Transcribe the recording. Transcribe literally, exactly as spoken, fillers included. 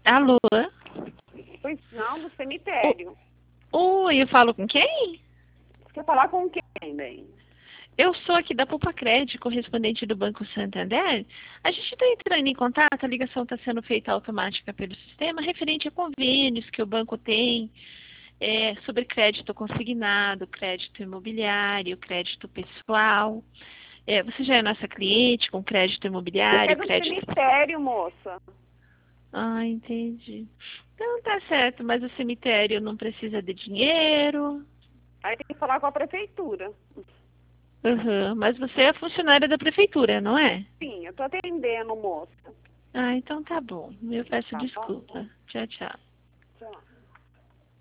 Alô? Pois não, do cemitério. Oi, eu falo com quem? Você quer falar com quem, bem? Eu sou aqui da Pupacred, correspondente do Banco Santander. A gente está entrando em contato, a ligação está sendo feita automática pelo sistema, referente a convênios que o banco tem é, sobre crédito consignado, crédito imobiliário, crédito pessoal. É, você já é nossa cliente com crédito Você é imobiliário, do crédito... cemitério, moça. Ah, entendi. Então tá certo, mas o cemitério não precisa de dinheiro. Aí tem que falar com a prefeitura. Uhum, mas você é funcionária da prefeitura, não é? Sim, eu tô atendendo, moça. Ah, então tá bom. Eu peço Tá bom? desculpa. Tchau, tchau. Tchau.